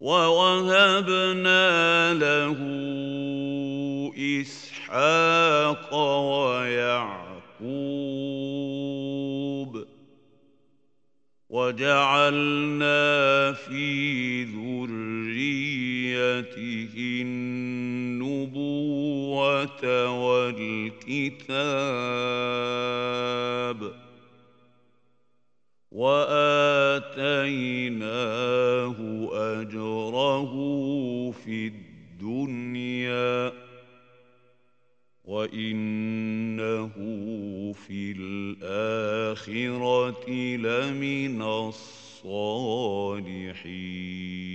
ووهبنا له إسحاق ويعقوب وجعلنا في ذريته النبوة والكتاب وآتيناه أجره في الدنيا وإنه في الآخرة لمن الصالحين.